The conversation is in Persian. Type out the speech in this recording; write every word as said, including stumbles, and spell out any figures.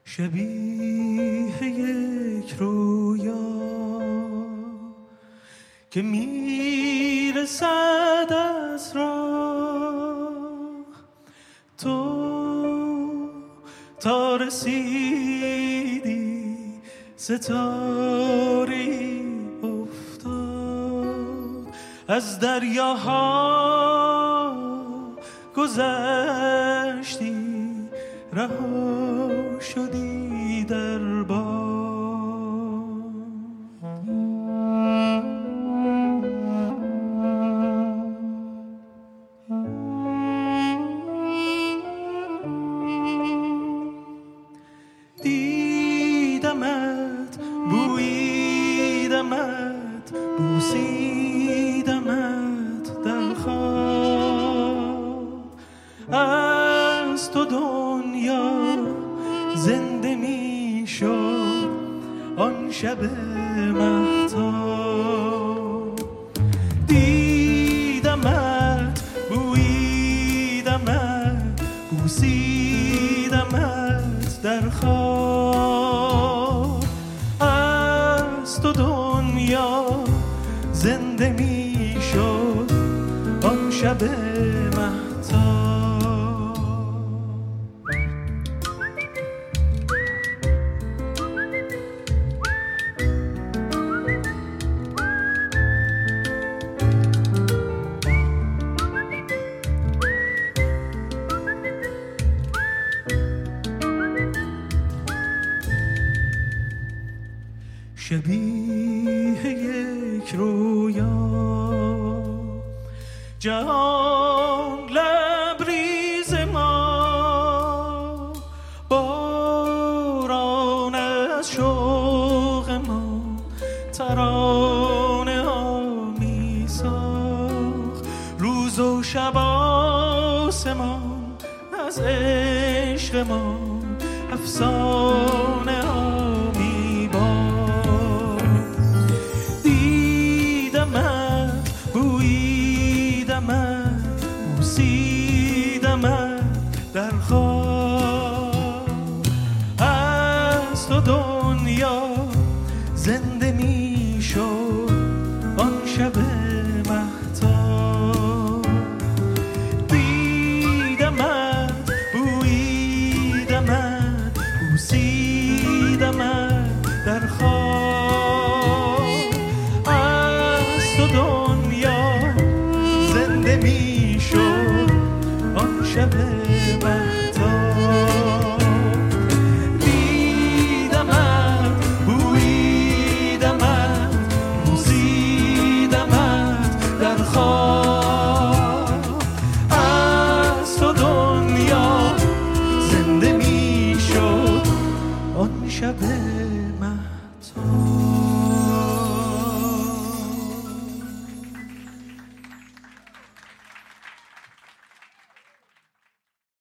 شبیه یک رویا که میرسد از راه، تو تا رسیدی ستاره افتاد، از دریاها گذشتی رها شدی در باد. دیدمت، بوییدمت، بوسیدمت در خواب، از تو دنیا زنده می شد آن شب مهتاب. دیدمت، بوییدمت، بوسیدمت در خواب، از تو دنیا زنده می شد آن شب مهتاب. شبیه یک رویا جهان لبریز ما، باران از شوق ما ترانه ها می ساخت، روز و شب آسمان از عشق ما افسانه ها می باخت. دیدمت، بوییدمت، بوسیدمت در خواب، از تو دنیا زنده می شد